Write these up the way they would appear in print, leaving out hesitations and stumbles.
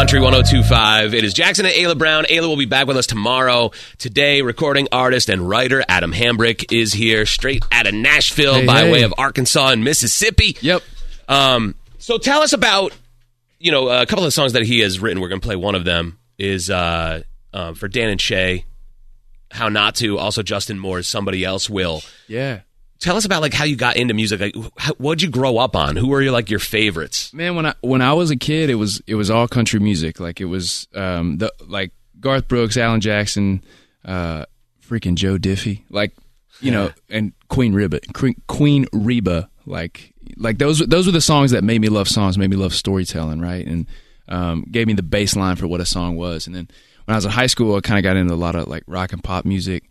Country 102.5. It is Jackson and Ayla Brown. Ayla will be back with us tomorrow. Today, recording artist and writer Adam Hambrick is here, straight out of Nashville way of Arkansas and Mississippi. Yep. So tell us about, a couple of songs that he has written. We're going to play one of them is for Dan and Shay, How Not To. Also, Justin Moore's Somebody Else Will. Yeah. Tell us about how you got into music. What'd you grow up on? Who were your favorites? Man, when I was a kid, it was all country music. It was Garth Brooks, Alan Jackson, freaking Joe Diffie, and Queen Reba. Those were the songs that made me love songs, made me love storytelling, right? And gave me the baseline for what a song was. And then when I was in high school, I kind of got into a lot of rock and pop music.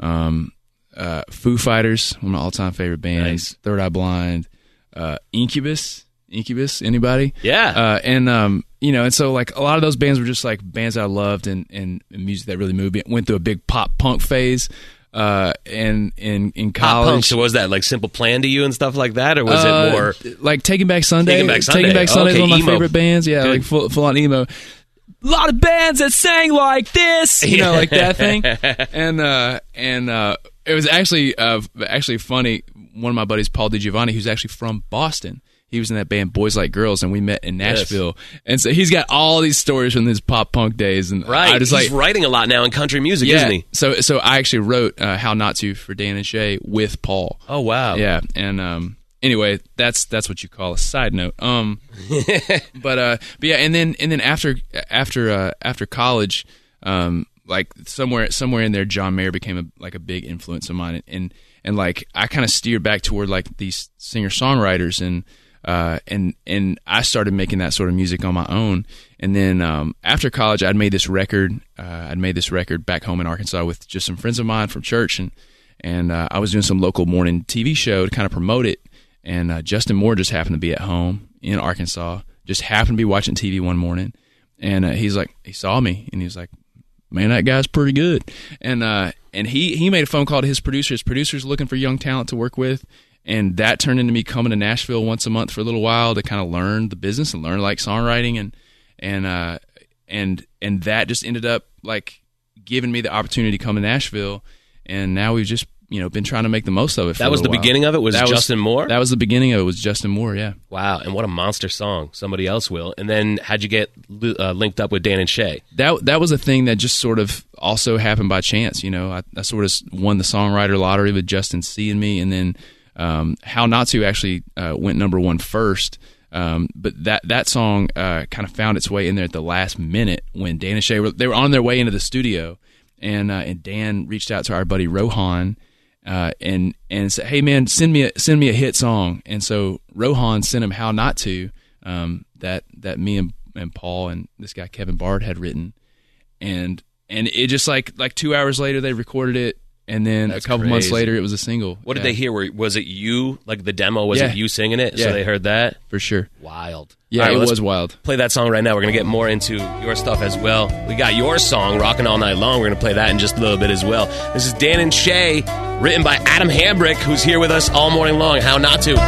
Foo Fighters, one of my all-time favorite bands. Nice. Third Eye Blind, Incubus, anybody? Yeah. And so a lot of those bands were just bands I loved and music that really moved me. Went through a big pop punk phase. And in college, pop punk. So was that Simple Plan to you and stuff like that, or was it more Taking Back Sunday? Taking Back Sunday, Taking Back Sunday is one of my emo. favorite bands. Yeah, full on emo. A lot of bands that sang like this, like that thing. And it was actually funny. One of my buddies, Paul DiGiovanni, who's actually from Boston, he was in that band Boys Like Girls, and we met in Nashville. Yes. And so he's got all these stories from his pop punk days. And right, he's writing a lot now in country music, isn't he? So I actually wrote How Not To for Dan and Shay with Paul. Oh wow, yeah. And anyway, that's what you call a side note. But yeah, and then after college, somewhere in there, John Mayer became a big influence of mine, and I kind of steered back toward these singer-songwriters, and I started making that sort of music on my own. And then after college, I'd made this record back home in Arkansas with just some friends of mine from church, and I was doing some local morning TV show to kind of promote it. And Justin Moore just happened to be at home in Arkansas, just happened to be watching TV one morning, and he saw me, and he was like, "Man, that guy's pretty good." And he made a phone call to his producer. His producer's looking for young talent to work with, and that turned into me coming to Nashville once a month for a little while to kind of learn the business and learn songwriting, and that just ended up giving me the opportunity to come to Nashville, and now we've just been trying to make the most of it. That was the beginning of it. Was Justin Moore? That was the beginning of it. Was Justin Moore? Yeah. Wow, and what a monster song! Somebody Else Will. And then how'd you get linked up with Dan and Shay? That was a thing that just sort of also happened by chance. I sort of won the songwriter lottery with Justin seeing me, and then How Not To actually went number one first. But that song kind of found its way in there at the last minute when Dan and Shay they were on their way into the studio, and Dan reached out to our buddy Rohan. And said, "Hey man, send me a hit song." And so Rohan sent him How Not To, that me and Paul and this guy Kevin Bard had written, and it just 2 hours later they recorded it, and then a couple months later it was a single. What did they hear? Was it you? The demo? Was it you singing it? Yeah. So they heard that for sure. Wild. Yeah, it was wild. Play that song right now. We're going to get more into your stuff as well. We got your song, Rockin' All Night Long. We're going to play that in just a little bit as well. This is Dan and Shay, written by Adam Hambrick, who's here with us all morning long. How Not To.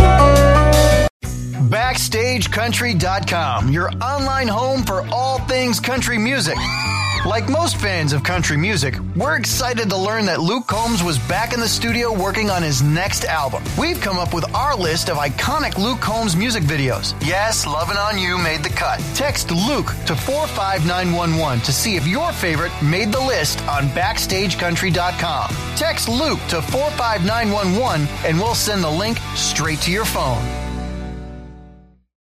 BackstageCountry.com, your online home for all things country music. Like most fans of country music, we're excited to learn that Luke Combs was back in the studio working on his next album. We've come up with our list of iconic Luke Combs music videos. Yes, Lovin' On You made the cut. Text Luke to 45911 to see if your favorite made the list on BackstageCountry.com. Text Luke to 45911 and we'll send the link straight to your phone.